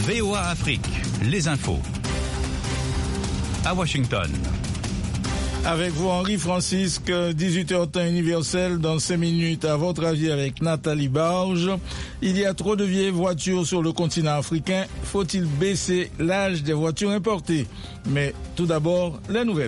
VOA Afrique, les infos. À Washington. Avec vous, Henri Francisque, 18h temps universel, dans 5 minutes, à votre avis, avec Nathalie Barge. Il y a trop de vieilles voitures sur le continent africain. Faut-il baisser l'âge des voitures importées? Mais tout d'abord, la nouvelle.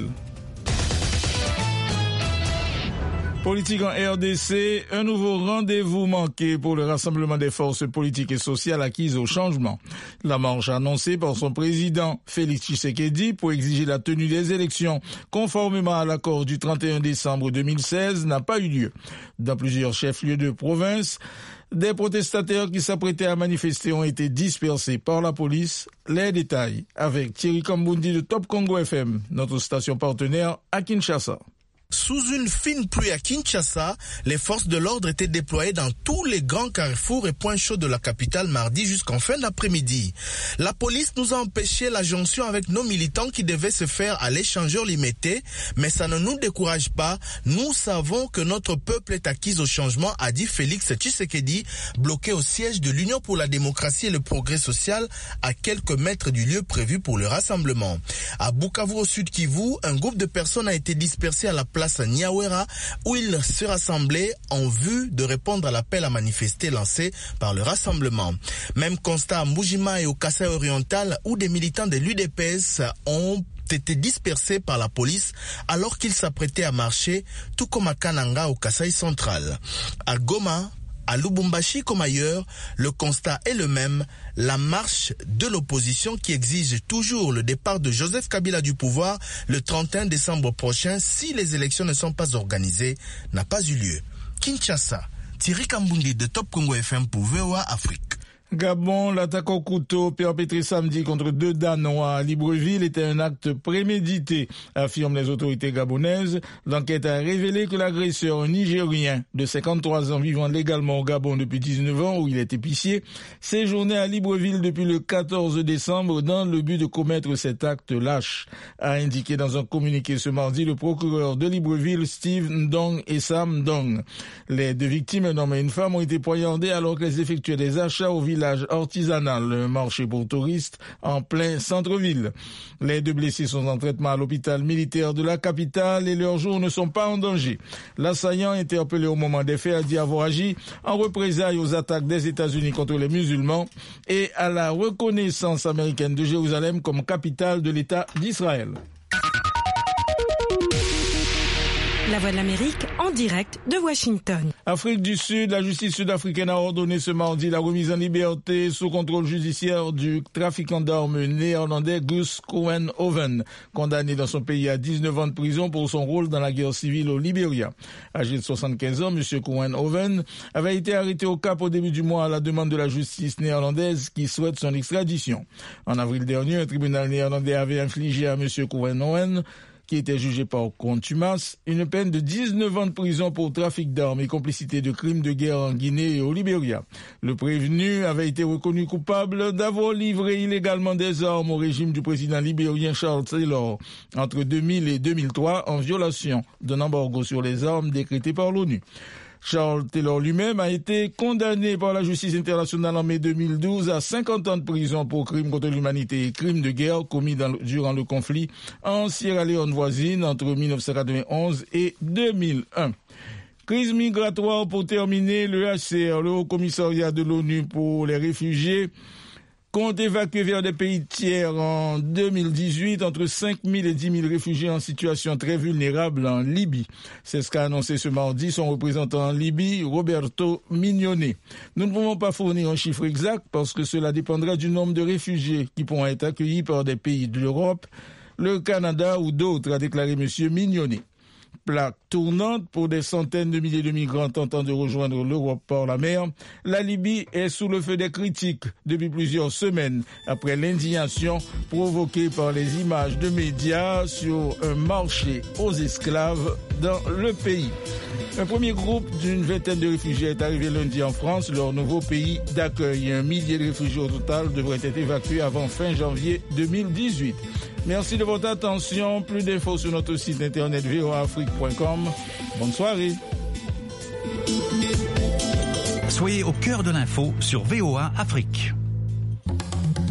Politique en RDC, un nouveau rendez-vous manqué pour le rassemblement des forces politiques et sociales acquises au changement. La marche annoncée par son président Félix Tshisekedi pour exiger la tenue des élections conformément à l'accord du 31 décembre 2016 n'a pas eu lieu. Dans plusieurs chefs-lieux de province, des protestataires qui s'apprêtaient à manifester ont été dispersés par la police. Les détails avec Thierry Kambundi de Top Congo FM, notre station partenaire à Kinshasa. Sous une fine pluie à Kinshasa, les forces de l'ordre étaient déployées dans tous les grands carrefours et points chauds de la capitale mardi jusqu'en fin d'après-midi. La police nous a empêché la jonction avec nos militants qui devaient se faire à l'échangeur limité, mais ça ne nous décourage pas. Nous savons que notre peuple est acquis au changement, a dit Félix Tshisekedi, bloqué au siège de l'Union pour la démocratie et le progrès social à quelques mètres du lieu prévu pour le rassemblement. À Bukavu, au sud Kivu, un groupe de personnes a été dispersé à la place Niawera où ils se rassemblaient en vue de répondre à l'appel à manifester lancé par le rassemblement. Même constat à Mujima et au Kasaï oriental où des militants de l'UDPS ont été dispersés par la police alors qu'ils s'apprêtaient à marcher, tout comme à Kananga au Kasaï central. À Goma, à Lubumbashi comme ailleurs, le constat est le même. La marche de l'opposition qui exige toujours le départ de Joseph Kabila du pouvoir le 31 décembre prochain si les élections ne sont pas organisées n'a pas eu lieu. Kinshasa, Thierry Kambundi de Top Congo FM pour VOA Afrique. Gabon, l'attaque au couteau perpétrée samedi contre 2 Danois à Libreville était un acte prémédité, affirment les autorités gabonaises. L'enquête a révélé que l'agresseur, un Nigérien de 53 ans vivant légalement au Gabon depuis 19 ans, où il est épicier, séjournait à Libreville depuis le 14 décembre dans le but de commettre cet acte lâche, a indiqué dans un communiqué ce mardi le procureur de Libreville, Steve Ndong et Sam Ndong. Les 2 victimes, un homme et une femme, ont été poignardées alors qu'elles effectuaient des achats au village artisanal, un marché pour touristes en plein centre-ville. Les 2 blessés sont en traitement à l'hôpital militaire de la capitale et leurs jours ne sont pas en danger. L'assaillant, interpellé au moment des faits, a dit avoir agi en représailles aux attaques des États-Unis contre les musulmans et à la reconnaissance américaine de Jérusalem comme capitale de l'État d'Israël. La Voix de l'Amérique en direct de Washington. Afrique du Sud, la justice sud-africaine a ordonné ce mardi la remise en liberté sous contrôle judiciaire du trafiquant d'armes néerlandais Gus Coenhoven, condamné dans son pays à 19 ans de prison pour son rôle dans la guerre civile au Libéria. Âgé de 75 ans, M. Coenhoven avait été arrêté au Cap au début du mois à la demande de la justice néerlandaise qui souhaite son extradition. En avril dernier, un tribunal néerlandais avait infligé à M. Coenhoven, qui était jugé par contumace, une peine de 19 ans de prison pour trafic d'armes et complicité de crimes de guerre en Guinée et au Libéria. Le prévenu avait été reconnu coupable d'avoir livré illégalement des armes au régime du président libérien Charles Taylor entre 2000 et 2003 en violation d'un embargo sur les armes décrété par l'ONU. Charles Taylor lui-même a été condamné par la justice internationale en mai 2012 à 50 ans de prison pour crimes contre l'humanité et crimes de guerre commis durant le conflit en Sierra Leone voisine entre 1991 et 2001. Crise migratoire pour terminer, le HCR, le Haut Commissariat de l'ONU pour les réfugiés, compte évacuer vers des pays tiers en 2018 entre 5 000 et 10 000 réfugiés en situation très vulnérable en Libye. C'est ce qu'a annoncé ce mardi son représentant en Libye, Roberto Mignone. Nous ne pouvons pas fournir un chiffre exact parce que cela dépendra du nombre de réfugiés qui pourront être accueillis par des pays de l'Europe, le Canada ou d'autres, a déclaré M. Mignone. Plaque tournante pour des centaines de milliers de migrants tentant de rejoindre l'Europe par la mer, la Libye est sous le feu des critiques depuis plusieurs semaines après l'indignation provoquée par les images de médias sur un marché aux esclaves dans le pays. Un premier groupe d'une vingtaine de réfugiés est arrivé lundi en France, leur nouveau pays d'accueil. 1 millier de réfugiés au total devraient être évacués avant fin janvier 2018. Merci de votre attention. Plus d'infos sur notre site internet voaafrique.com. Bonne soirée. Soyez au cœur de l'info sur VOA Afrique.